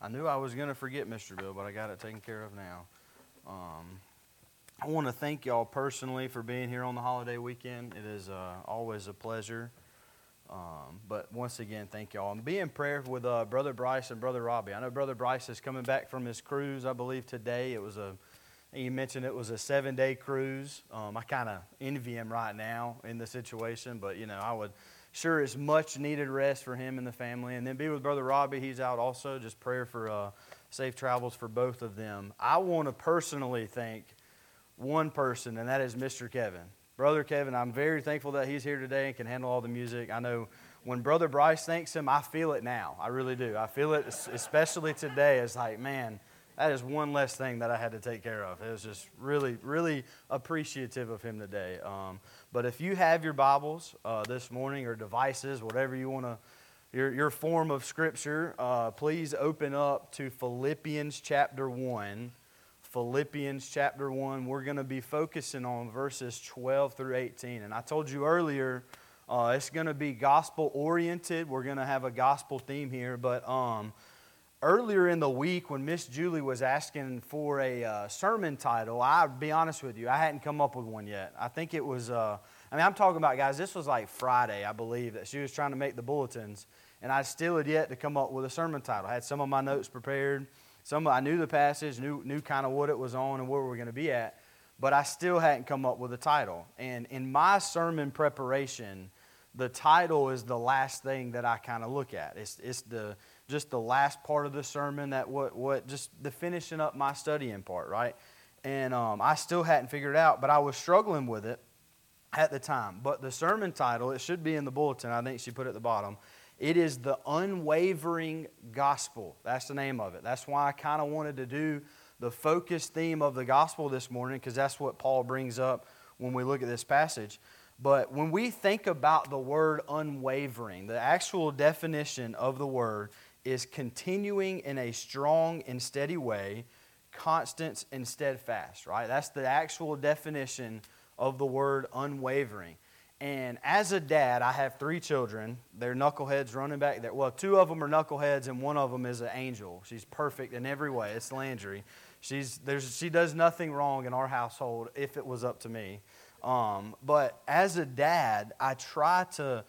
I knew I was going to forget Mr. Bill, but I got it taken care of now. I want to thank y'all personally for being here on the holiday weekend. It is always a pleasure. But once again, thank y'all. And be in prayer with Brother Bryce and Brother Robbie. I know Brother Bryce is coming back from his cruise, I believe, today. You mentioned it was a 7-day cruise. I kind of envy him right now in the situation, but, I would sure it's much needed rest for him and the family. And then be with Brother Robbie. He's out also. Just prayer for safe travels for both of them. I want to personally thank one person, and that is Mr. Kevin. Brother Kevin, I'm very thankful that he's here today and can handle all the music. I know when Brother Bryce thanks him, I feel it now. I really do. I feel it, especially today. It's like, man, that is one less thing that I had to take care of. It was just really, really appreciative of him today. But if you have your Bibles this morning or devices, whatever you want to, your form of Scripture, please open up to Philippians chapter 1. Philippians chapter 1. We're going to be focusing on verses 12 through 18. And I told you earlier, it's going to be gospel-oriented. We're going to have a gospel theme here. But earlier in the week when Miss Julie was asking for a sermon title, I'll be honest with you, I hadn't come up with one yet. I think it was, I'm talking about, guys, this was like Friday, I believe, that she was trying to make the bulletins. And I still had yet to come up with a sermon title. I had some of my notes prepared. I knew the passage, knew kind of what it was on and where we were going to be at, but I still hadn't come up with a title. And in my sermon preparation, the title is the last thing that I kind of look at. It's just the last part of the sermon, that just the finishing up my studying part, right? And I still hadn't figured it out, but I was struggling with it at the time. But the sermon title, it should be in the bulletin. I think she put it at the bottom. It is the Unwavering Gospel. That's the name of it. That's why I kind of wanted to do the focus theme of the gospel this morning, because that's what Paul brings up when we look at this passage. But when we think about the word unwavering, the actual definition of the word is continuing in a strong and steady way, constant and steadfast, right? That's the actual definition of the word unwavering. And as a dad, I have 3 children. They're knuckleheads running back there. Well, 2 of them are knuckleheads, and one of them is an angel. She's perfect in every way. It's Landry. She does nothing wrong in our household if it was up to me. But as a dad, I try to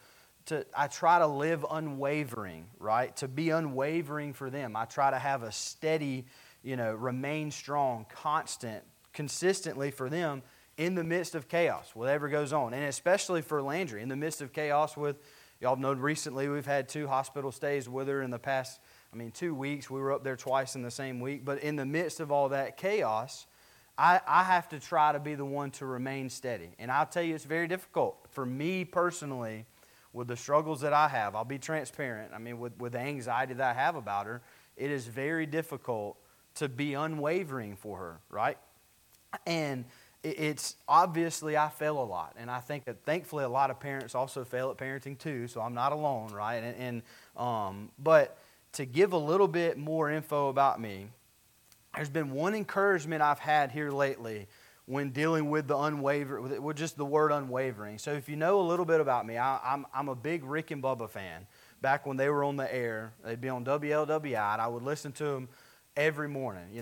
live unwavering, right? To be unwavering for them. I try to have a steady, remain strong, constant, consistently for them, in the midst of chaos, whatever goes on. And especially for Landry, in the midst of chaos with, y'all know recently we've had 2 hospital stays with her in the past, 2 weeks. We were up there twice in the same week. But in the midst of all that chaos, I have to try to be the one to remain steady. And I'll tell you, it's very difficult. For me personally, with the struggles that I have, I'll be transparent. With the anxiety that I have about her, it is very difficult to be unwavering for her, right? And it's obviously I fail a lot, and I think that thankfully a lot of parents also fail at parenting too, so I'm not alone, right? But to give a little bit more info about me, there's been one encouragement I've had here lately when dealing with with just the word unwavering. So if you know a little bit about me, I'm a big Rick and Bubba fan. Back when they were on the air, they'd be on WLWI, and I would listen to them every morning.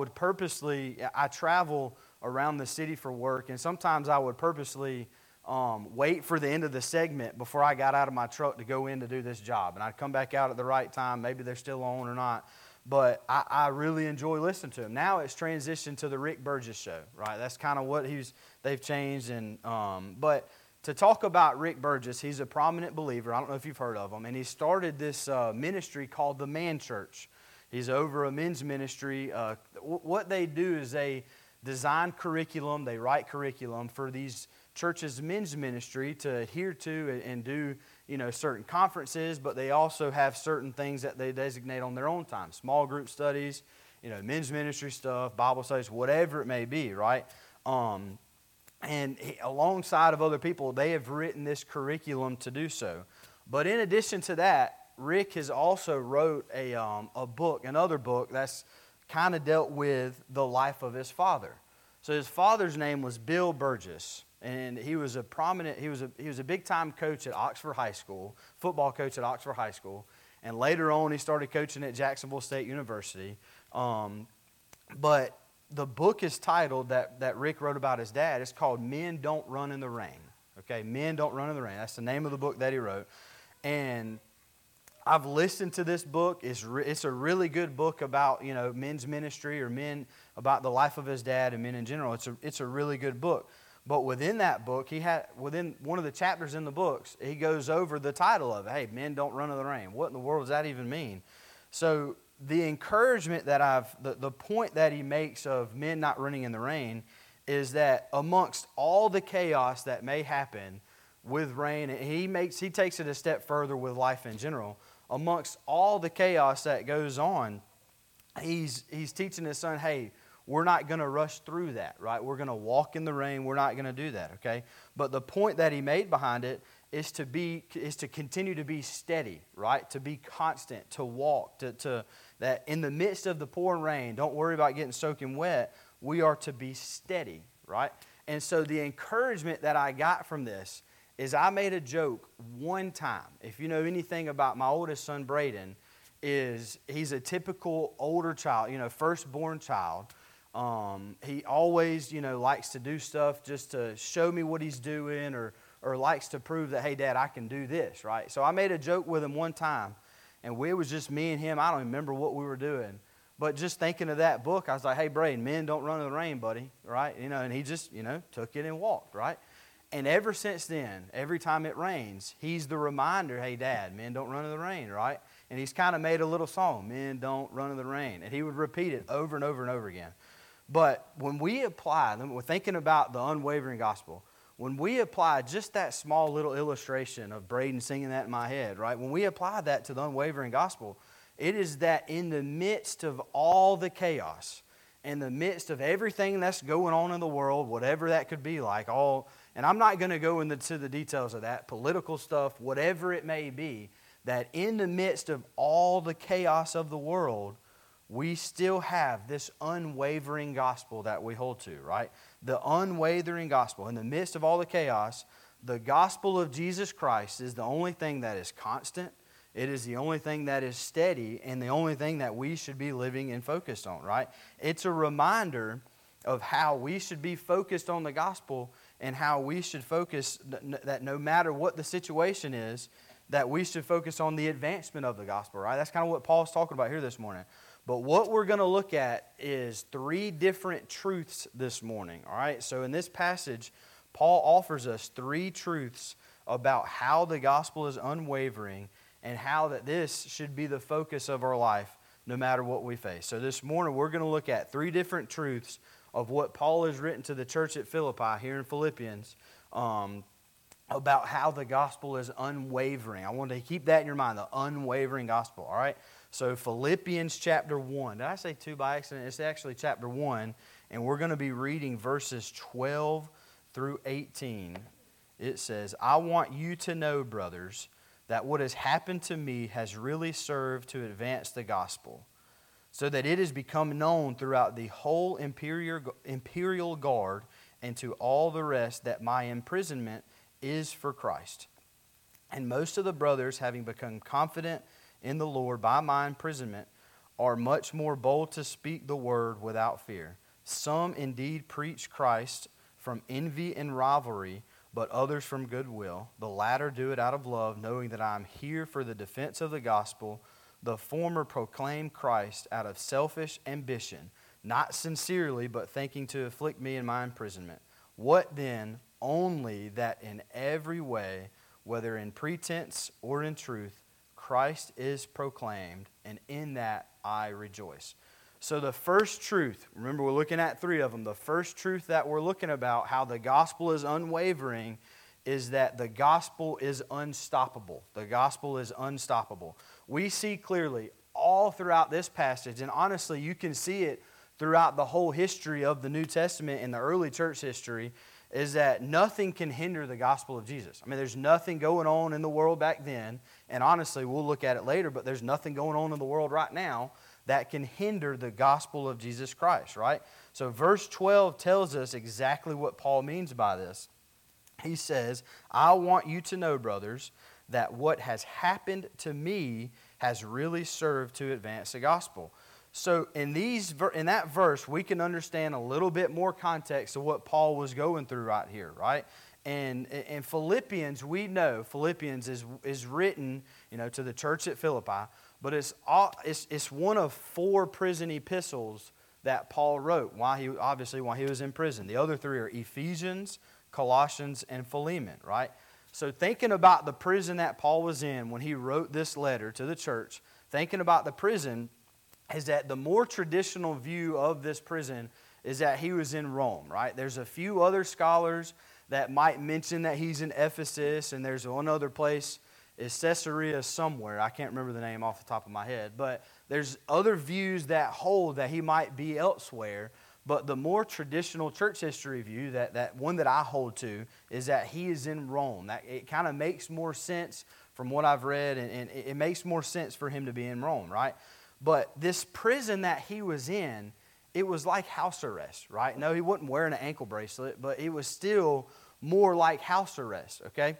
I travel around the city for work, and sometimes I would purposely wait for the end of the segment before I got out of my truck to go in to do this job. And I'd come back out at the right time. Maybe they're still on or not. But I really enjoy listening to him. Now it's transitioned to the Rick Burgess Show, right? That's kind of what they've changed. But to talk about Rick Burgess, he's a prominent believer. I don't know if you've heard of him. And he started this ministry called the Man Church. He's over a men's ministry. What they do is they design curriculum, they write curriculum for these churches' men's ministry to adhere to and do, certain conferences, but they also have certain things that they designate on their own time. Small group studies, men's ministry stuff, Bible studies, whatever it may be, right? Alongside of other people, they have written this curriculum to do so. But in addition to that, Rick has also wrote another book that's kind of dealt with the life of his father. So his father's name was Bill Burgess, and he was a big time coach at Oxford High School, football coach at Oxford High School, And later on, he started coaching at Jacksonville State University. But the book is titled that Rick wrote about his dad. It's called Men Don't Run in the Rain. Okay, Men Don't Run in the Rain. That's the name of the book that he wrote. And I've listened to this book. It's a really good book about, men's ministry or men, about the life of his dad and men in general. It's a really good book. But within that book, within one of the chapters in the books, he goes over the title of it. Hey, men don't run in the rain. What in the world does that even mean? So the encouragement that the point that he makes of men not running in the rain is that amongst all the chaos that may happen with rain, and he takes it a step further with life in general. Amongst all the chaos that goes on, he's teaching his son, hey, we're not going to rush through that, right? We're going to walk in the rain. We're not going to do that, okay? But the point that he made behind it is to continue to be steady, right? To be constant, to walk, to that in the midst of the pouring rain, don't worry about getting soaking wet. We are to be steady, right? And so the encouragement that I got from this is I made a joke one time. If you know anything about my oldest son, Braden, he's a typical older child, firstborn child. He always, likes to do stuff just to show me what he's doing or likes to prove that, hey, Dad, I can do this, right? So I made a joke with him one time, and it was just me and him. I don't remember what we were doing. But just thinking of that book, I was like, hey, Braden, men don't run in the rain, buddy, right? And he just, took it and walked, right? And ever since then, every time it rains, he's the reminder, hey, Dad, men don't run in the rain, right? And he's kind of made a little song, men don't run in the rain. And he would repeat it over and over and over again. But when we apply, we're thinking about the unwavering gospel, when we apply just that small little illustration of Braden singing that in my head, right? When we apply that to the unwavering gospel, it is that in the midst of all the chaos, in the midst of everything that's going on in the world, whatever that could be like, and I'm not going to go into the details of that, political stuff, whatever it may be, that in the midst of all the chaos of the world, we still have this unwavering gospel that we hold to, right? The unwavering gospel. In the midst of all the chaos, the gospel of Jesus Christ is the only thing that is constant. It is the only thing that is steady and the only thing that we should be living and focused on, right? It's a reminder of how we should be focused on the gospel and how we should focus that no matter what the situation is, that we should focus on the advancement of the gospel, right? That's kind of what Paul's talking about here this morning. But what we're going to look at is 3 different truths this morning, all right? So in this passage, Paul offers us 3 truths about how the gospel is unwavering and how that this should be the focus of our life no matter what we face. So this morning, we're going to look at 3 different truths of what Paul has written to the church at Philippi here in Philippians about how the gospel is unwavering. I want to keep that in your mind, the unwavering gospel, all right? So Philippians chapter 1. Did I say 2 by accident? It's actually chapter 1, and we're going to be reading verses 12 through 18. It says, I want you to know, brothers, that what has happened to me has really served to advance the gospel, so that it has become known throughout the whole imperial guard and to all the rest that my imprisonment is for Christ. And most of the brothers, having become confident in the Lord by my imprisonment, are much more bold to speak the word without fear. Some indeed preach Christ from envy and rivalry, but others from goodwill. The latter do it out of love, knowing that I am here for the defense of the gospel. The former proclaim Christ out of selfish ambition, not sincerely, but thinking to afflict me in my imprisonment. What then? Only that in every way, whether in pretense or in truth, Christ is proclaimed, and in that I rejoice. So the first truth, remember we're looking at 3 of them. The first truth that we're looking about, how the gospel is unwavering, is that the gospel is unstoppable. The gospel is unstoppable. We see clearly all throughout this passage, and honestly you can see it throughout the whole history of the New Testament and the early church history, is that nothing can hinder the gospel of Jesus. I mean, there's nothing going on in the world back then, and honestly, we'll look at it later, but there's nothing going on in the world right now that can hinder the gospel of Jesus Christ, right? So verse 12 tells us exactly what Paul means by this. He says, I want you to know, brothers, that what has happened to me has really served to advance the gospel. So in that verse, we can understand a little bit more context of what Paul was going through right here, right? And in Philippians, we know Philippians is written, to the church at Philippi, but it's one of 4 prison epistles that Paul wrote while he was in prison. The other 3 are Ephesians, Colossians, and Philemon, right? So thinking about the prison that Paul was in when he wrote this letter to the church, thinking about the prison, is that the more traditional view of this prison is that he was in Rome, right? There's a few other scholars that might mention that he's in Ephesus, and there's one other place, is Caesarea somewhere. I can't remember the name off the top of my head, but there's other views that hold that he might be elsewhere. But the more traditional church history view, that one that I hold to, is that he is in Rome. That it kind of makes more sense from what I've read, and it makes more sense for him to be in Rome, right? But this prison that he was in, it was like house arrest, right? No, he wasn't wearing an ankle bracelet, but it was still more like house arrest, okay?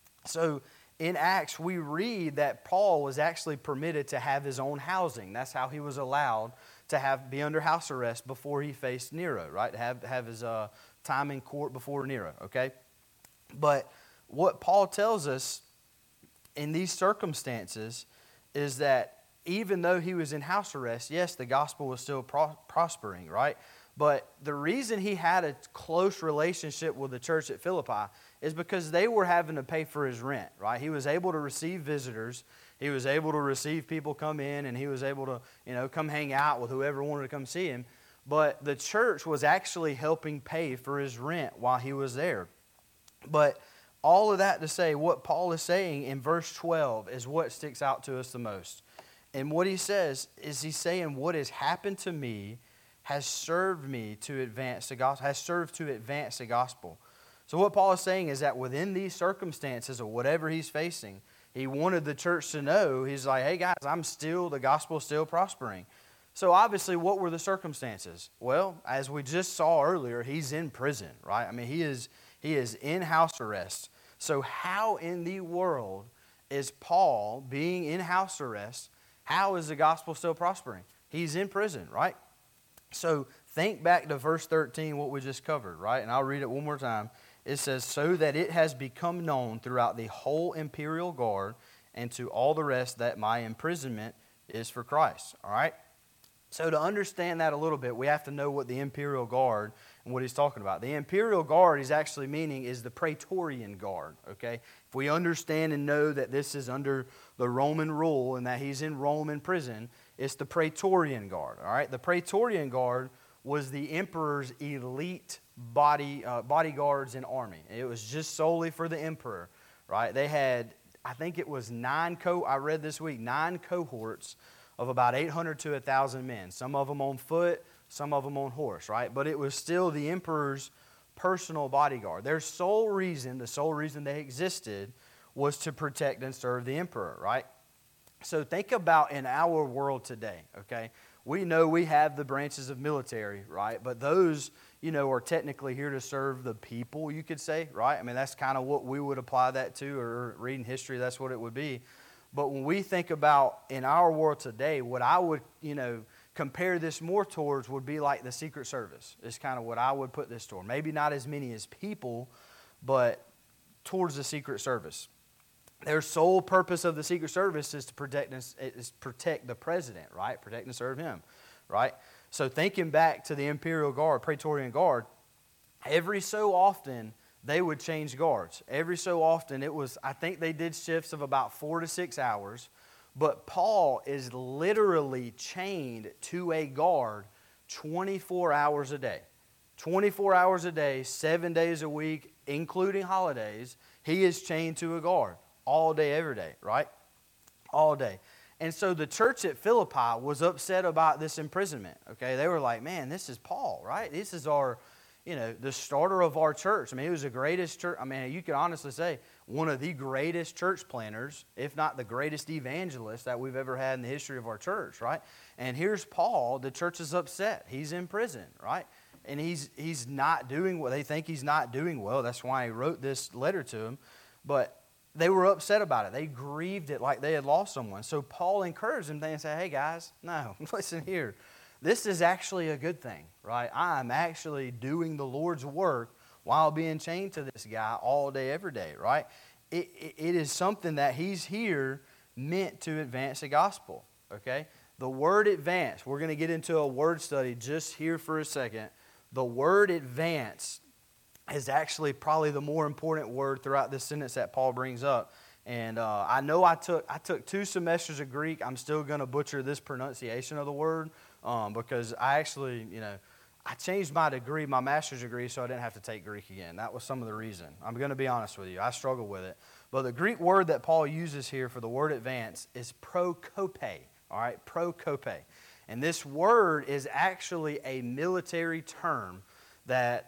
So in Acts, we read that Paul was actually permitted to have his own housing. That's how he was allowed to be under house arrest before he faced Nero, right? To have his time in court before Nero, okay? But what Paul tells us in these circumstances is that even though he was in house arrest, yes, the gospel was still prospering, right? But the reason he had a close relationship with the church at Philippi is because they were having to pay for his rent, right? He was able to receive visitors. He was able to receive people come in, and he was able to, come hang out with whoever wanted to come see him. But the church was actually helping pay for his rent while he was there. But all of that to say, what Paul is saying in verse 12 is what sticks out to us the most. And what he says is he's saying, what has happened to me has served me to advance the gospel, has served to advance the gospel. So what Paul is saying is that within these circumstances of whatever he's facing, he wanted the church to know, he's like, hey guys, the gospel's still prospering. So obviously, what were the circumstances? Well, as we just saw earlier, he's in prison, right? I mean, he is in house arrest. So how in the world is Paul being in house arrest? How is the gospel still prospering? He's in prison, right? So think back to verse 13, what we just covered, right? And I'll read it one more time. It says, so that it has become known throughout the whole imperial guard and to all the rest that my imprisonment is for Christ, all right? So to understand that a little bit, we have to know what the imperial guard and what he's talking about. The imperial guard he's actually meaning is the Praetorian Guard, okay? If we understand and know that this is under the Roman rule and that he's in Rome in prison, it's the Praetorian Guard, all right? The Praetorian Guard was the emperor's elite bodyguards and army. It was just solely for the emperor, right? They had, I think it was 9 cohorts of about 800 to 1,000 men. Some of them on foot, some of them on horse, right? But it was still the emperor's personal bodyguard. The sole reason they existed was to protect and serve the emperor, right? So think about in our world today, okay? We know we have the branches of military, right? But those, are technically here to serve the people, you could say, right? I mean, that's kind of what we would apply that to, or reading history, that's what it would be. But when we think about in our world today, what I would, compare this more towards would be like the Secret Service. Is kind of what I would put this toward. Maybe not as many as people, but towards the Secret Service. Their sole purpose of the Secret Service is to protect the president, right? Protect and serve him, right? So thinking back to the Imperial Guard, Praetorian Guard, every so often they would change guards. Every so often I think they did shifts of about 4 to 6 hours, but Paul is literally chained to a guard 24 hours a day. 24 hours a day, 7 days a week, including holidays, he is chained to a guard. All day, every day, right? All day. And so the church at Philippi was upset about this imprisonment, okay? They were like, man, this is Paul, right? This is our, the starter of our church. I mean, he was the greatest church. I mean, you could honestly say one of the greatest church planners, if not the greatest evangelist that we've ever had in the history of our church, right? And here's Paul. The church is upset. He's in prison, right? And he's not doing well. They think he's not doing well. That's why he wrote this letter to him. But they were upset about it. They grieved it like they had lost someone. So Paul encouraged them and said, hey guys, no, listen here. This is actually a good thing, right? I'm actually doing the Lord's work while being chained to this guy all day, every day, right? It is something that he's here meant to advance the gospel, okay? The word advance, we're going to get into a word study just here for a second. The word advance is actually probably the more important word throughout this sentence that Paul brings up. And I know I took 2 semesters of Greek. I'm still going to butcher this pronunciation of the word because I actually, I changed my degree, my master's degree, so I didn't have to take Greek again. That was some of the reason. I'm going to be honest with you. I struggle with it. But the Greek word that Paul uses here for the word advance is prokope. All right, prokope. And this word is actually a military term that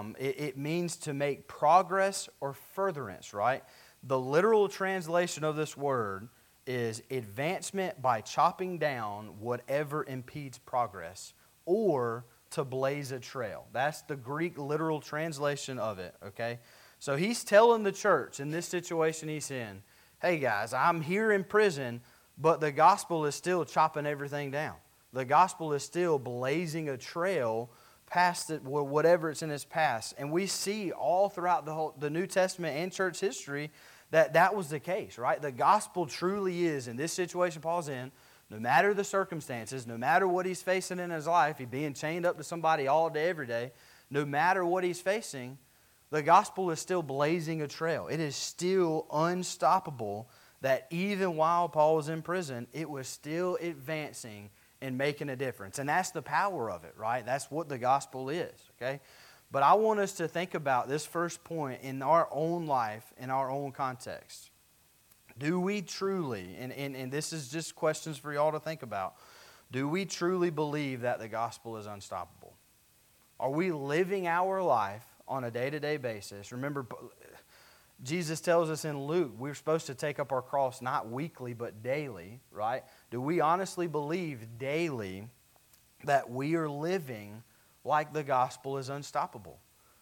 it means to make progress or furtherance, right? The literal translation of this word is advancement by chopping down whatever impedes progress, or to blaze a trail. That's the Greek literal translation of it, okay? So he's telling the church in this situation he's in, hey guys, I'm here in prison, but the gospel is still chopping everything down. The gospel is still blazing a trail past it, whatever it's in its past. And we see all throughout the New Testament and church history that was the case, right? The gospel truly is, in this situation Paul's in, no matter the circumstances, no matter what he's facing in his life, he's being chained up to somebody all day, every day, no matter what he's facing, the gospel is still blazing a trail. It is still unstoppable that even while Paul was in prison, it was still advancing and making a difference. And that's the power of it, right? That's what the gospel is, okay? But I want us to think about this first point in our own life, in our own context. Do we truly, and this is just questions for y'all to think about, do we truly believe that the gospel is unstoppable? Are we living our life on a day-to-day basis? Remember, Jesus tells us in Luke, we're supposed to take up our cross not weekly, but daily, right? Do we honestly believe daily that we are living like the gospel is unstoppable?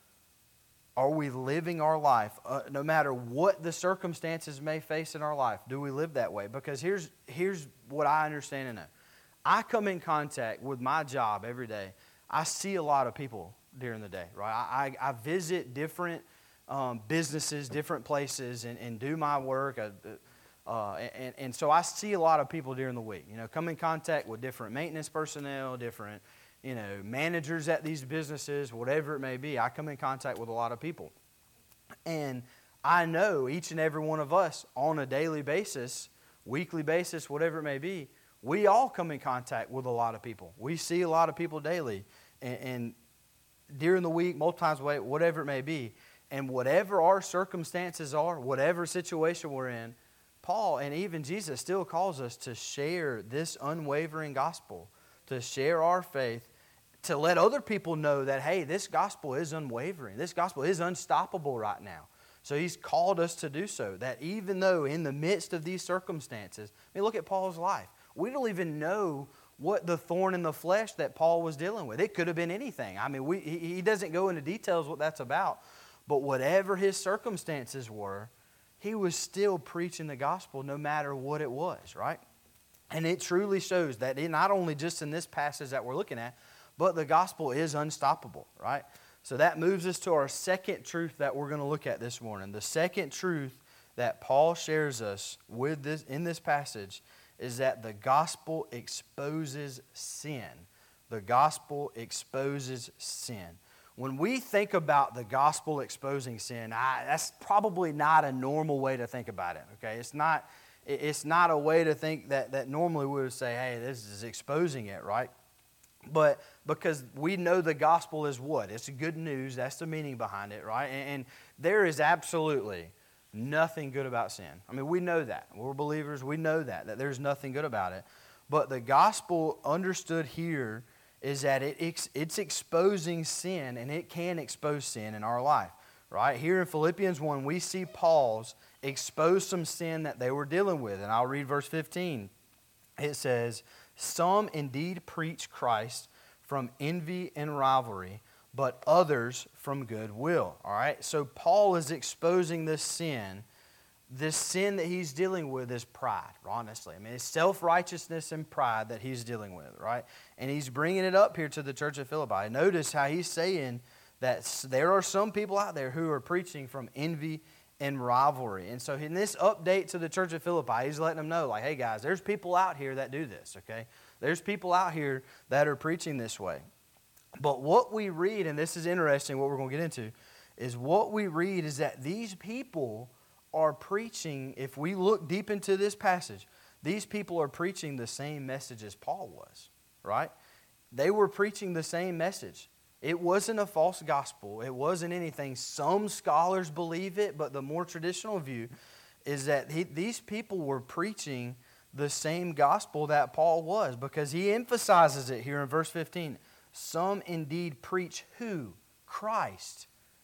Are we living our life, no matter what the circumstances may face in our life, do we live that way? Because here's what I understand and know. I come in contact with my job every day. I see a lot of people during the day, right? I visit different businesses, different places, and do my work. And so I see a lot of people during the week. Come in contact with different maintenance personnel, different managers at these businesses, whatever it may be. I come in contact with a lot of people. And I know each and every one of us on a daily basis, weekly basis, whatever it may be, we all come in contact with a lot of people. We see a lot of people daily. And during the week, multiple times a week, whatever it may be. And whatever our circumstances are, whatever situation we're in, Paul and even Jesus still calls us to share this unwavering gospel, to share our faith, to let other people know that, hey, this gospel is unwavering. This gospel is unstoppable right now. So he's called us to do so, that even though in the midst of these circumstances, look at Paul's life. We don't even know what the thorn in the flesh that Paul was dealing with. It could have been anything. He doesn't go into details what that's about. But whatever his circumstances were, he was still preaching the gospel no matter what it was, right? And it truly shows that not only just in this passage that we're looking at, but the gospel is unstoppable, right? So that moves us to our second truth that we're going to look at this morning. The second truth that Paul shares us with this in this passage is that the gospel exposes sin. The gospel exposes sin. When we think about the gospel exposing sin, that's probably not a normal way to think about it, okay? It's not a way to think that normally we would say, hey, this is exposing it, right? But because we know the gospel is what? It's good news. That's the meaning behind it, right? And there is absolutely nothing good about sin. We know that. We're believers. We know that there's nothing good about it. But the gospel understood here is that it's exposing sin, and it can expose sin in our life, right? Here in Philippians 1, we see Paul's expose some sin that they were dealing with. And I'll read verse 15. It says, some indeed preach Christ from envy and rivalry, but others from goodwill. All right? So Paul is exposing this sin this sin that he's dealing with is pride, honestly. I mean, it's self-righteousness and pride that he's dealing with, right? And he's bringing it up here to the church of Philippi. Notice how he's saying that there are some people out there who are preaching from envy and rivalry. And so in this update to the church of Philippi, he's letting them know, like, hey guys, there's people out here that do this, okay? There's people out here that are preaching this way. But what we read, and this is interesting, what we're going to get into, is what we read is that these people are preaching, if we look deep into this passage, these people are preaching the same message as Paul was, right? They were preaching the same message. It wasn't a false gospel. It wasn't anything. Some scholars believe it, but the more traditional view is that these people were preaching the same gospel that Paul was, because he emphasizes it here in verse 15. Some indeed preach who? Christ.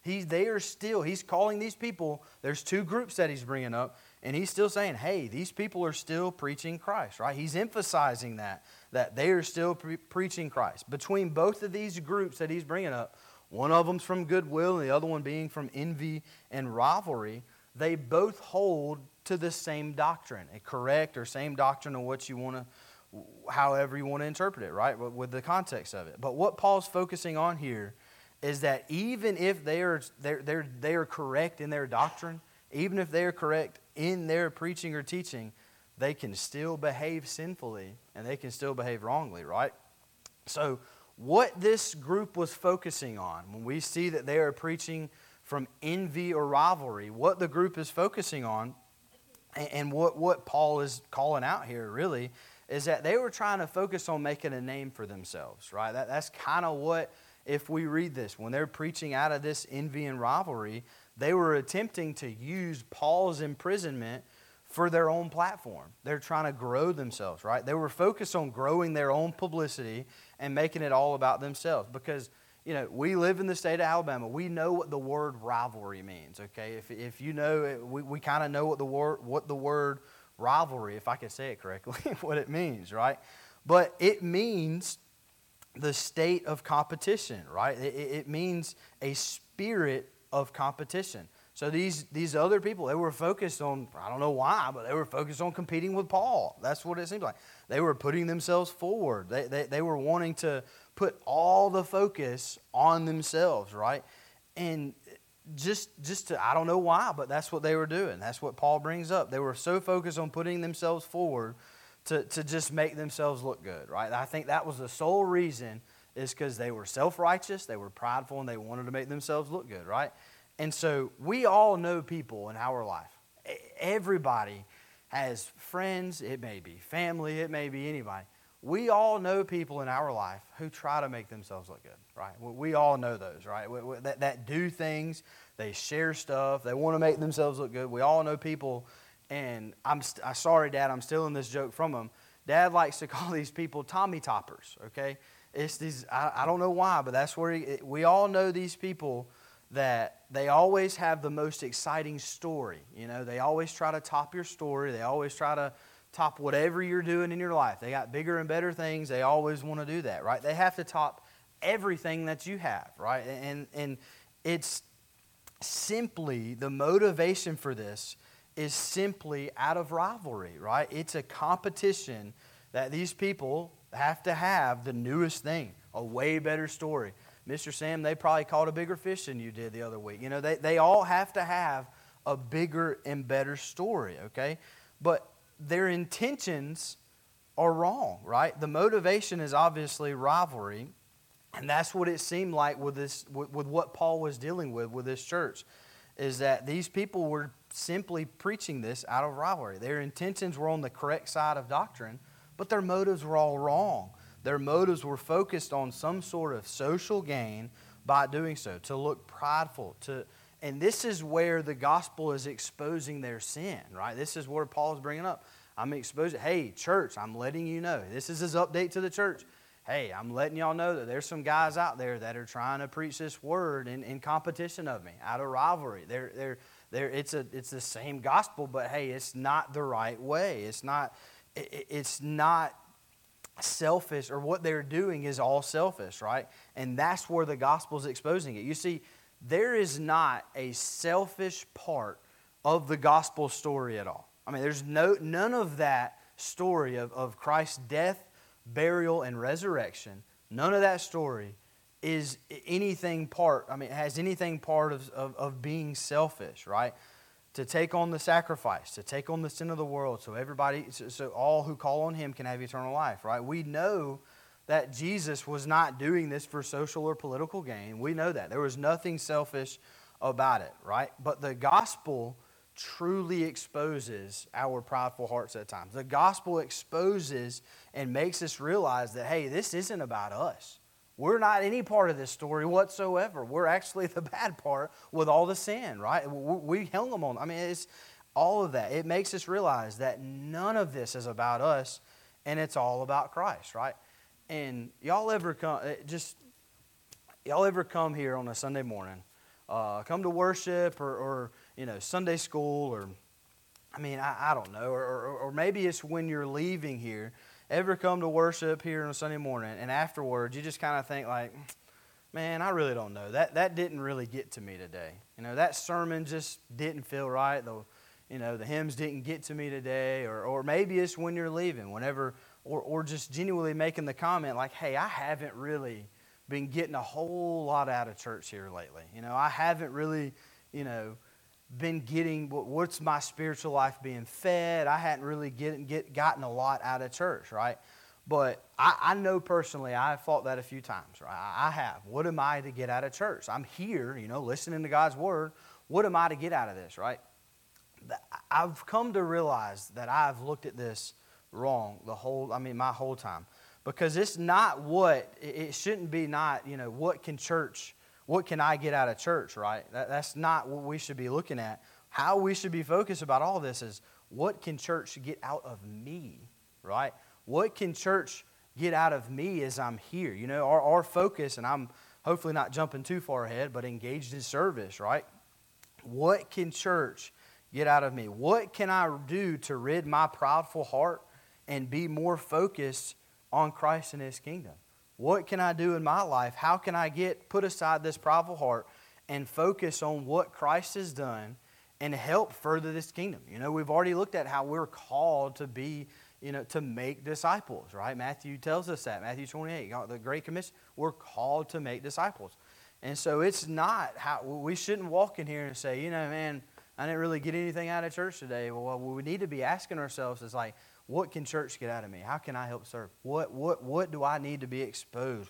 He's calling these people, there's two groups that he's bringing up, and he's still saying, hey, these people are still preaching Christ, right? He's emphasizing that they are still preaching Christ. Between both of these groups that he's bringing up, one of them's from goodwill and the other one being from envy and rivalry, they both hold to the same doctrine, a correct or same doctrine of what you want to, however you want to interpret it, right, with the context of it. But what Paul's focusing on here is that even if they are correct in their doctrine, even if they are correct in their preaching or teaching, they can still behave sinfully and they can still behave wrongly, right? So what this group was focusing on, when we see that they are preaching from envy or rivalry, what the group is focusing on, and what Paul is calling out here really, is that they were trying to focus on making a name for themselves, right? That's kind of what, if we read this, when they're preaching out of this envy and rivalry, they were attempting to use Paul's imprisonment for their own platform. They're trying to grow themselves, right? They were focused on growing their own publicity and making it all about themselves. Because, we live in the state of Alabama. We know what the word rivalry means, okay? If you know, we kind of know what the word rivalry, if I can say it correctly, what it means, right? But it means the state of competition, right? It means a spirit of competition. So these other people, they were focused on, I don't know why, but they were focused on competing with Paul. That's what it seems like. They were putting themselves forward. They were wanting to put all the focus on themselves, right? And just to, I don't know why, but that's what they were doing. That's what Paul brings up. They were so focused on putting themselves forward to just make themselves look good, right? I think that was the sole reason, is because they were self-righteous, they were prideful, and they wanted to make themselves look good, right? And so we all know people in our life. Everybody has friends, it may be family, it may be anybody. We all know people in our life who try to make themselves look good, right? We all know those, right? That do things, they share stuff, they want to make themselves look good. We all know people. And I'm sorry, Dad, I'm stealing this joke from him. Dad likes to call these people Tommy Toppers, okay? It's these, I don't know why, but that's where we all know these people that they always have the most exciting story. They always try to top your story. They always try to top whatever you're doing in your life. They got bigger and better things. They always want to do that, right? They have to top everything that you have, right? And it's simply, the motivation for this is simply out of rivalry, right? It's a competition that these people have to have the newest thing, a way better story. Mr. Sam, they probably caught a bigger fish than you did the other week. They all have to have a bigger and better story, okay? But their intentions are wrong, right? The motivation is obviously rivalry, and that's what it seemed like with what Paul was dealing with this church, is that these people were simply preaching this out of rivalry. Their intentions were on the correct side of doctrine, but their motives were all wrong. Their motives were focused on some sort of social gain by doing so, to look prideful. And this is where the gospel is exposing their sin, right? This is where Paul is bringing up. I'm exposing, hey, church, I'm letting you know. This is his update to the church. Hey, I'm letting y'all know that there's some guys out there that are trying to preach this word in competition of me, out of rivalry. It's the same gospel, but hey, it's not the right way. It's not selfish, or what they're doing is all selfish, right? And that's where the gospel is exposing it. You see, there is not a selfish part of the gospel story at all. I mean, there's none of that story of Christ's death, burial, and resurrection. None of that story is anything part, has anything part of being selfish, right? To take on the sacrifice, to take on the sin of the world, so all who call on Him can have eternal life, right? We know that Jesus was not doing this for social or political gain. We know that. There was nothing selfish about it, right? But the gospel truly exposes our prideful hearts at times. The gospel exposes and makes us realize that, hey, this isn't about us. We're not any part of this story whatsoever. We're actually the bad part with all the sin, right? We hung them on. It's all of that. It makes us realize that none of this is about us, and it's all about Christ, right? And y'all ever come here on a Sunday morning, come to worship or Sunday school, or I don't know, or maybe it's when you're leaving here. Ever come to worship here on a Sunday morning, and afterwards you just kind of think like, man, I really don't know. That didn't really get to me today. That sermon just didn't feel right. The hymns didn't get to me today. Or maybe it's when you're leaving, or just genuinely making the comment like, hey, I haven't really been getting a whole lot out of church here lately. I haven't really, been getting, what's my spiritual life being fed? I hadn't really gotten a lot out of church, right? But I know personally, I've thought that a few times, right? I have. What am I to get out of church? I'm here, listening to God's Word. What am I to get out of this, right? I've come to realize that I've looked at this wrong my whole time. Because it's not it shouldn't be not, what can I get out of church, right? That's not what we should be looking at. How we should be focused about all this is, what can church get out of me, right? What can church get out of me as I'm here? Our focus, and I'm hopefully not jumping too far ahead, but engaged in service, right? What can church get out of me? What can I do to rid my proudful heart and be more focused on Christ and His kingdom? What can I do in my life? How can I put aside this prideful heart and focus on what Christ has done and help further this kingdom? We've already looked at how we're called to be, to make disciples, right? Matthew tells us that. Matthew 28, the Great Commission, we're called to make disciples. And so it's not how, we shouldn't walk in here and say, man, I didn't really get anything out of church today. Well, what we need to be asking ourselves is like, what can church get out of me? How can I help serve? What do I need to be exposed?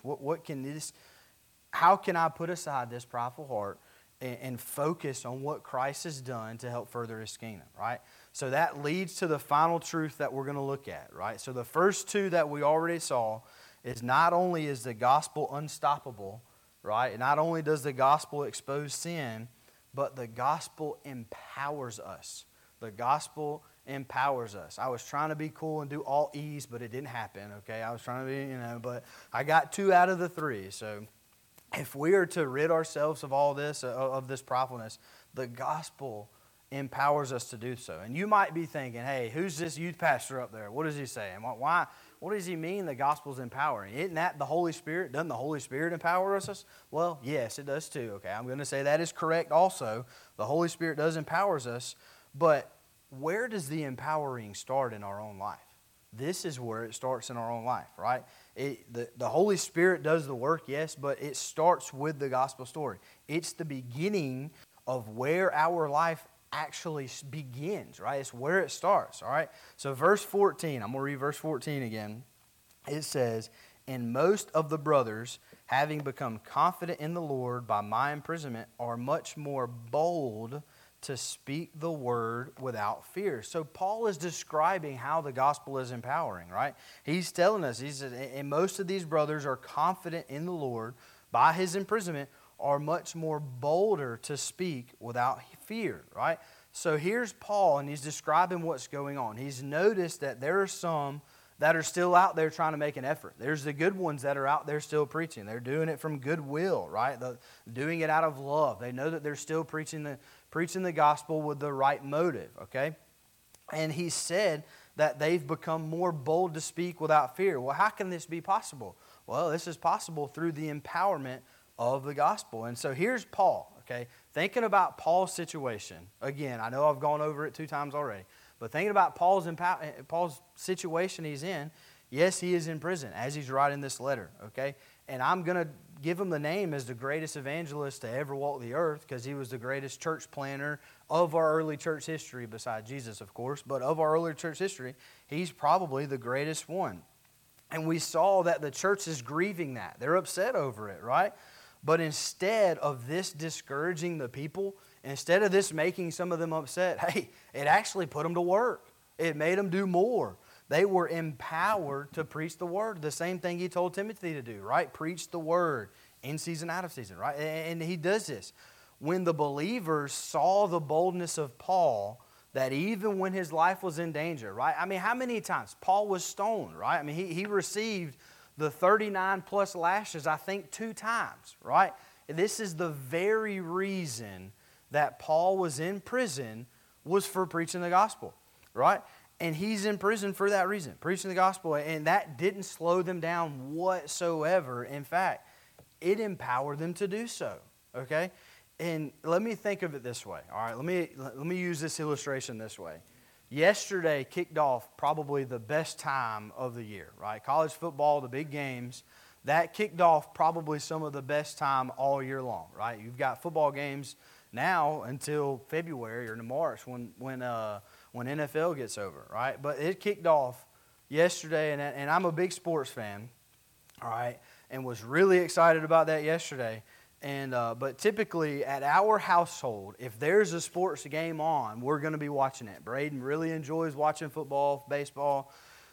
How can I put aside this prideful heart and focus on what Christ has done to help further His kingdom, right? So that leads to the final truth that we're going to look at, right? So the first two that we already saw is, not only is the gospel unstoppable, right? And not only does the gospel expose sin, but the gospel empowers us. The gospel empowers us. I was trying to be cool and do all E's, but it didn't happen, okay? I was trying to be, but I got 2 out of the 3. So if we are to rid ourselves of all this, of this pridefulness, the gospel empowers us to do so. And you might be thinking, hey, who's this youth pastor up there? What is he saying? Why? What does he mean the gospel's empowering? Isn't that the Holy Spirit? Doesn't the Holy Spirit empower us? Well, yes, it does too, okay? I'm going to say that is correct also. The Holy Spirit does empower us, but where does the empowering start in our own life? This is where it starts in our own life, right? The Holy Spirit does the work, yes, but it starts with the gospel story. It's the beginning of where our life actually begins, right? It's where it starts, all right? So verse 14, I'm going to read verse 14 again. It says, "And most of the brothers, having become confident in the Lord by my imprisonment, are much more bold to speak the word without fear." So Paul is describing how the gospel is empowering, right? He's telling us, he says, and most of these brothers are confident in the Lord by his imprisonment, are much more bolder to speak without fear, right? So here's Paul, and he's describing what's going on. He's noticed that there are some that are still out there trying to make an effort. There's the good ones that are out there still preaching. They're doing it from goodwill, right? Doing it out of love. They know that they're still preaching the gospel with the right motive, okay? And he said that they've become more bold to speak without fear. Well, how can this be possible? Well, this is possible through the empowerment of the gospel. And so here's Paul, okay? Thinking about Paul's situation, again, I know I've gone over it 2 times already, but thinking about Paul's situation he's in, yes, he is in prison as he's writing this letter, okay? And I'm going to give him the name as the greatest evangelist to ever walk the earth because he was the greatest church planner of our early church history, besides Jesus, of course, but of our early church history, he's probably the greatest one. And we saw that the church is grieving that. They're upset over it, right? But instead of this discouraging the people, instead of this making some of them upset, hey, it actually put them to work. It made them do more. They were empowered to preach the word. The same thing he told Timothy to do, right? Preach the word in season, out of season, right? And he does this. When the believers saw the boldness of Paul, that even when his life was in danger, right? I mean, how many times? Paul was stoned, right? I mean, he received the 39 plus lashes, I think, 2 times, right? This is the very reason that Paul was in prison, was for preaching the gospel, right? And he's in prison for that reason, preaching the gospel. And that didn't slow them down whatsoever. In fact, it empowered them to do so, okay? And let me think of it this way, all right? Let me use this illustration this way. Yesterday kicked off probably the best time of the year, right? College football, the big games, that kicked off probably some of the best time all year long, right? You've got football games now until February or March when NFL gets over, right? But it kicked off yesterday, and I'm a big sports fan, all right, and was really excited about that yesterday. And but typically at our household, if there's a sports game on, we're going to be watching it. Braden really enjoys watching football, baseball.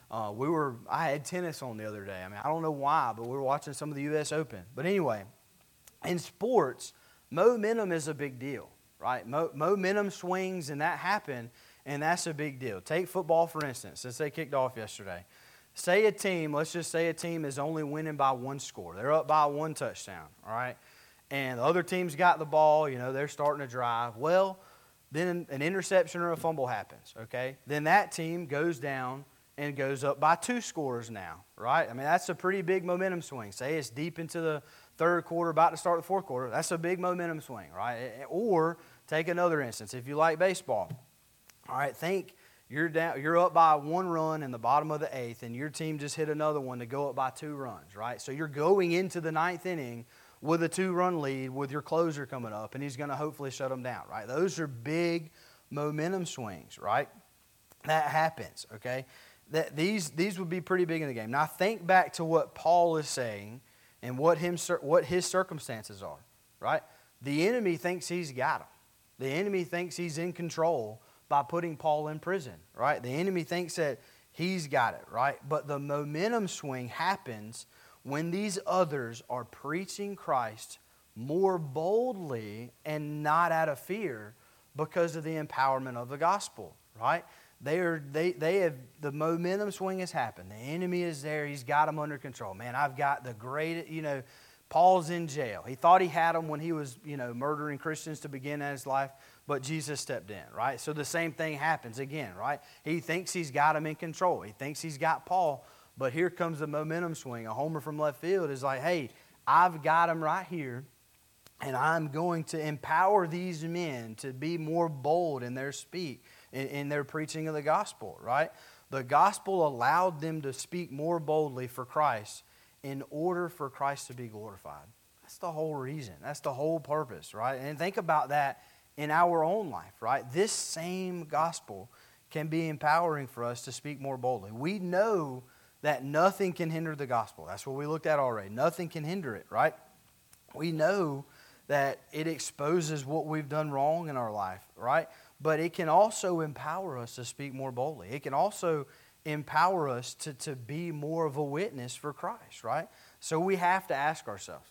I had tennis on the other day. I mean, I don't know why, but we were watching some of the U.S. Open. But anyway, in sports, momentum is a big deal, right? Momentum swings, and that happen, and that's a big deal. Take football, for instance, since they kicked off yesterday. Say a team, let's just say a team is only winning by 1 score. They're up by 1 touchdown, all right? And the other team's got the ball, they're starting to drive. Well, then an interception or a fumble happens, okay? Then that team goes down and goes up by 2 scores now, right? I mean, that's a pretty big momentum swing. Say it's deep into the 3rd quarter, about to start the 4th quarter. That's a big momentum swing, right? Or take another instance. If you like baseball, all right, think you're up by 1 run in the bottom of the 8th, and your team just hit another one to go up by 2 runs, right? So you're going into the 9th inning with a 2-run lead with your closer coming up, and he's going to hopefully shut them down, right? Those are big momentum swings, right? That happens, okay? These would be pretty big in the game. Now think back to what Paul is saying and what his circumstances are, right? The enemy thinks he's got him. The enemy thinks he's in control by putting Paul in prison, right? The enemy thinks that he's got it, right? But the momentum swing happens when these others are preaching Christ more boldly and not out of fear because of the empowerment of the gospel, right? They have the momentum swing has happened. The enemy is there. He's got them under control. Man, I've got the great, Paul's in jail. He thought he had them when he was, murdering Christians to begin his life, but Jesus stepped in, right? So the same thing happens again, right? He thinks he's got him in control. He thinks he's got Paul. But here comes the momentum swing. A homer from left field is like, hey, I've got them right here, and I'm going to empower these men to be more bold in their speak, in their preaching of the gospel, right? The gospel allowed them to speak more boldly for Christ in order for Christ to be glorified. That's the whole reason. That's the whole purpose, right? And think about that in our own life, right? This same gospel can be empowering for us to speak more boldly. We know that nothing can hinder the gospel. That's what we looked at already. Nothing can hinder it, right? We know that it exposes what we've done wrong in our life, right? But it can also empower us to speak more boldly. It can also empower us to be more of a witness for Christ, right? So we have to ask ourselves,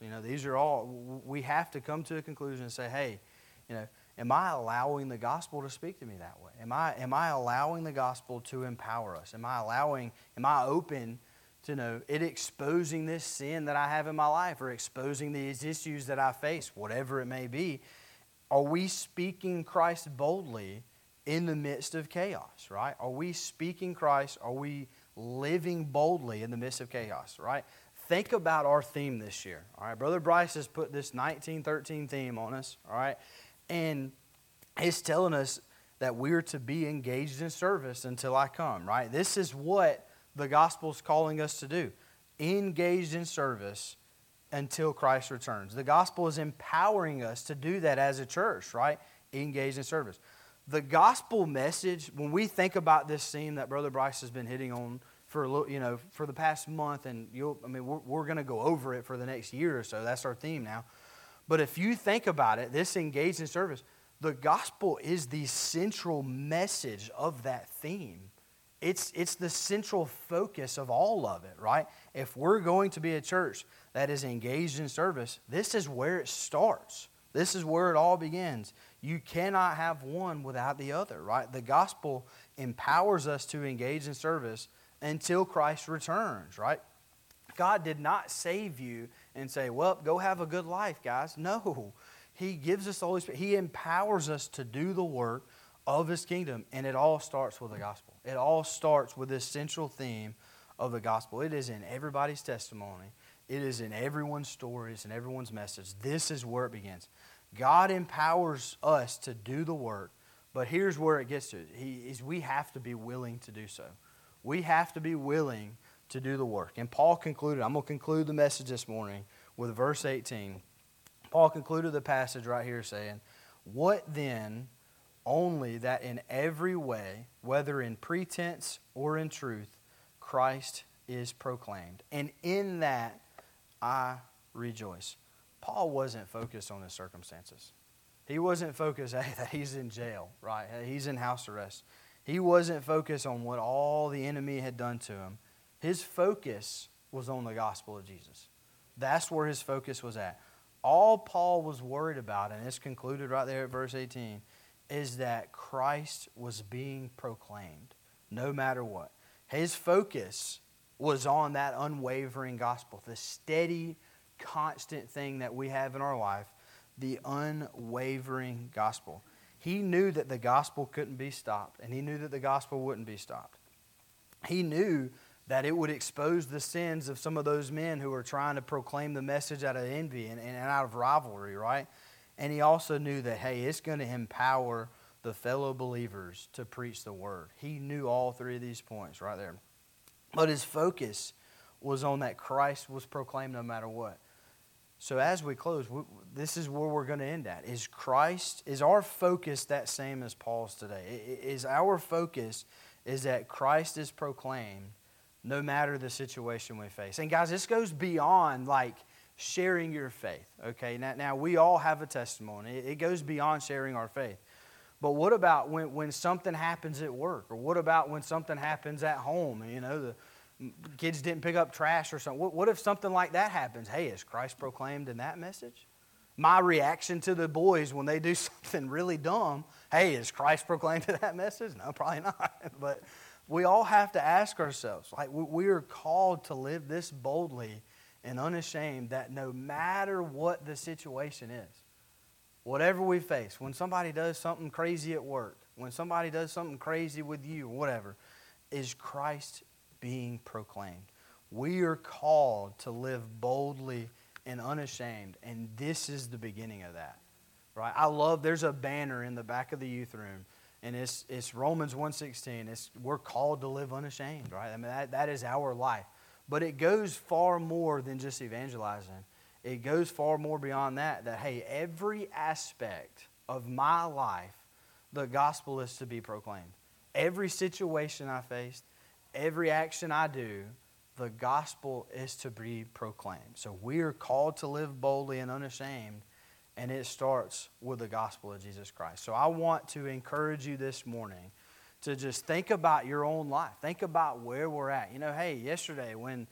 we have to come to a conclusion and say, hey, am I allowing the gospel to speak to me that way? Am I allowing the gospel to empower us? Am I open to it exposing this sin that I have in my life or exposing these issues that I face, whatever it may be? Are we speaking Christ boldly in the midst of chaos, right? Are we speaking Christ? Are we living boldly in the midst of chaos, right? think about our theme this year. All right, Brother Bryce has put this 1913 theme on us. All right, and he's telling us that we're to be engaged in service until I come. Right, this is what the gospel is calling us to do: engaged in service until Christ returns. The gospel is empowering us to do that as a church. Right, engaged in service. The gospel message, when we think about this theme that Brother Bryce has been hitting on for a little, for the past month, and we're going to go over it for the next year or so. That's our theme now. But if you think about it, this engaged in service, the gospel is the central message of that theme. It's the central focus of all of it, right? If we're going to be a church that is engaged in service, this is where it starts. This is where it all begins. You cannot have one without the other, right? The gospel empowers us to engage in service until Christ returns, right? God did not save you and say, well, go have a good life, guys. No. He gives us the Holy Spirit. He empowers us to do the work of His kingdom, and it all starts with the gospel. It all starts with this central theme of the gospel. It is in everybody's testimony. It is in everyone's stories and everyone's message. This is where it begins. God empowers us to do the work, but here's where it gets to. We have to be willing to do so. We have to be willing to do the work. And Paul concluded, I'm going to conclude the message this morning with verse 18. Paul concluded the passage right here saying, what then, only that in every way, whether in pretense or in truth, Christ is proclaimed. And in that I rejoice. Paul wasn't focused on his circumstances. He wasn't focused that he's in jail, right? He's in house arrest. He wasn't focused on what all the enemy had done to him. His focus was on the gospel of Jesus. That's where his focus was at. All Paul was worried about, and it's concluded right there at verse 18, is that Christ was being proclaimed no matter what. His focus was on that unwavering gospel, the steady, constant thing that we have in our life, the unwavering gospel. He knew that the gospel couldn't be stopped, and he knew that the gospel wouldn't be stopped. He knew that it would expose the sins of some of those men who were trying to proclaim the message out of envy and out of rivalry, right? And he also knew that, hey, it's going to empower the fellow believers to preach the word. He knew all three of these points right there. But his focus was on that Christ was proclaimed no matter what. So as we close, this is where we're going to end at. Is our focus that same as Paul's today? Is our focus is that Christ is proclaimed no matter the situation we face? And guys, this goes beyond like sharing your faith, okay? Now we all have a testimony. It goes beyond sharing our faith. But what about when something happens at work? Or what about when something happens at home? The kids didn't pick up trash or something. What if something like that happens? Hey, is Christ proclaimed in that message? My reaction to the boys when they do something really dumb, hey, is Christ proclaimed in that message? No, probably not. But we all have to ask ourselves, like we are called to live this boldly and unashamed that no matter what the situation is, whatever we face, when somebody does something crazy at work, when somebody does something crazy with you, whatever, is Christ being proclaimed. We are called to live boldly and unashamed, and this is the beginning of that, right? There's a banner in the back of the youth room, and it's Romans 1:16. We're called to live unashamed, right? I mean, that is our life. But it goes far more than just evangelizing. It goes far more beyond that, hey, every aspect of my life, the gospel is to be proclaimed. Every situation I faced, every action I do, the gospel is to be proclaimed. So we are called to live boldly and unashamed, and it starts with the gospel of Jesus Christ. So I want to encourage you this morning to just think about your own life. Think about where we're at. Hey, yesterday when,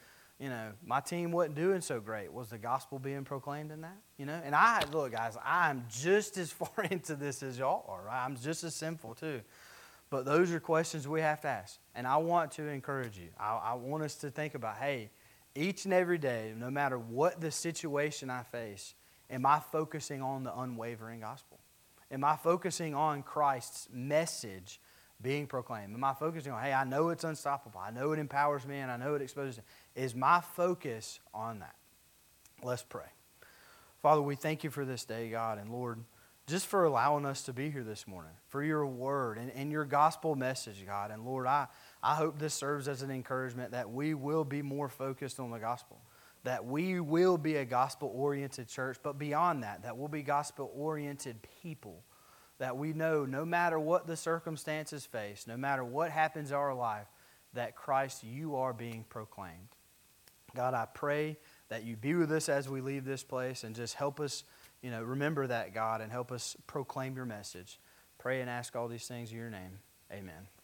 my team wasn't doing so great, was the gospel being proclaimed in that? And look, guys, I'm just as far into this as y'all are, right? I'm just as sinful too. But those are questions we have to ask. And I want to encourage you. I want us to think about, hey, each and every day, no matter what the situation I face, am I focusing on the unwavering gospel? Am I focusing on Christ's message being proclaimed? Am I focusing on, hey, I know it's unstoppable, I know it empowers me, and I know it exposes me? Is my focus on that? Let's pray. Father, we thank you for this day, God, and Lord, just for allowing us to be here this morning, for your word and your gospel message, God. And Lord, I hope this serves as an encouragement that we will be more focused on the gospel, that we will be a gospel-oriented church, but beyond that, that we'll be gospel-oriented people, that we know no matter what the circumstances face, no matter what happens in our life, that Christ, you are being proclaimed. God, I pray that you be with us as we leave this place and just help us, remember that, God, and help us proclaim your message. Pray and ask all these things in your name. Amen.